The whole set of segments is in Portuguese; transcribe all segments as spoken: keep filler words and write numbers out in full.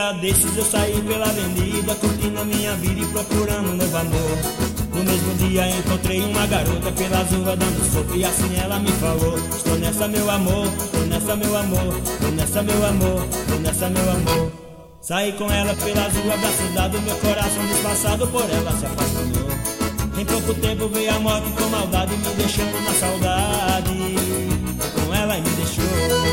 dia desses eu saí pela avenida, curtindo a minha vida e procurando um novo amor. No mesmo dia encontrei uma garota pelas ruas dando sopa e assim ela me falou: estou nessa meu amor, estou nessa meu amor, estou nessa meu amor, estou nessa meu amor. Saí com ela pelas ruas da cidade, meu coração disfarçado por ela se apaixonou. Em pouco tempo veio a morte com maldade, me deixando na saudade. Com ela e me deixou.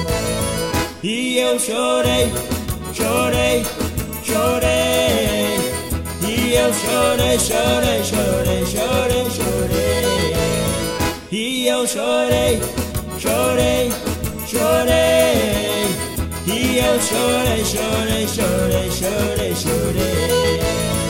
E eu chorei, chorei, chorei. E eu chorei, chorei, chorei, chorei, chorei. E eu chorei, chorei, chorei. E eu chorei, chorei, chorei, chorei, chorei.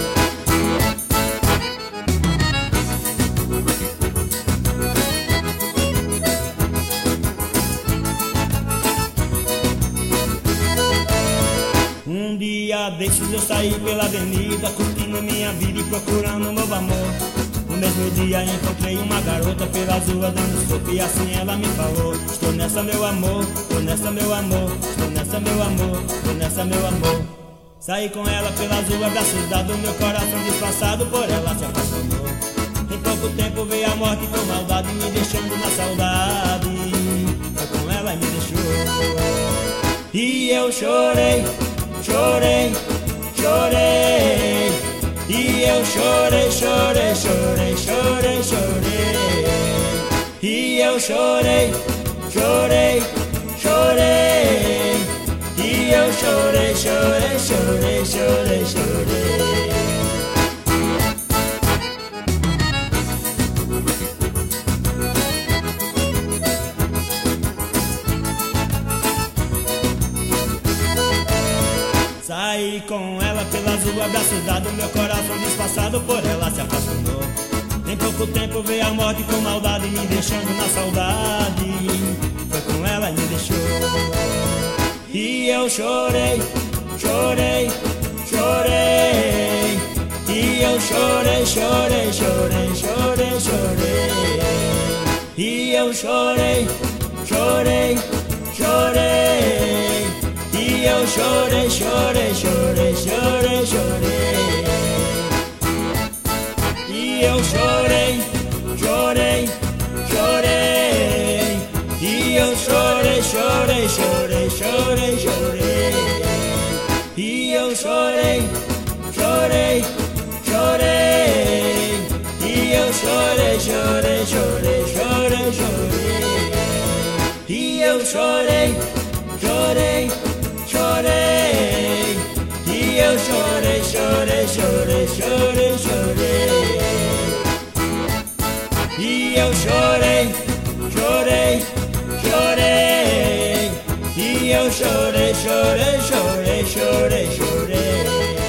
Um dia desses eu saí pela avenida, curtindo minha vida e procurando um novo amor. No mesmo dia encontrei uma garota pelas ruas dando sopa e assim ela me falou: estou nessa meu amor, estou nessa meu amor, estou nessa meu amor, estou nessa meu amor. Saí com ela pelas ruas da cidade, o meu coração disfarçado por ela se apaixonou. Em pouco tempo veio a morte com maldade, me deixando na saudade. Foi com ela e me deixou. E eu chorei, chorei, chorei. E eu chorei, chorei, chorei, chorei, chorei. E eu chorei, chorei, chorei. E eu chorei, chorei, chorei, chorei, chorei. Saí com ela pelas ruas da cidade, o meu coração disfarçado por ela se apaixonou. Em pouco tempo veio a morte com maldade, me deixando na saudade. Foi com ela e me deixou. E eu chorei, chorei, chorei. E eu chorei, chorei, chorei, chorei, chorei. E eu chorei, chorei, chorei. E eu chorei, chorei, chorei, chorei, chorei. E eu chorei, chorei, chorei. E eu chorei, chorei, chorei, chorei, chorei. E eu chorei, chorei, chorei. E eu chorei, chorei, chorei, chorei, chorei. E eu chorei, chorei, chorei. E eu chorei, chorei, chorei, chorei, chorei. E eu chorei, chorei, chorei. E eu chorei, chorei, chorei, chorei, chorei.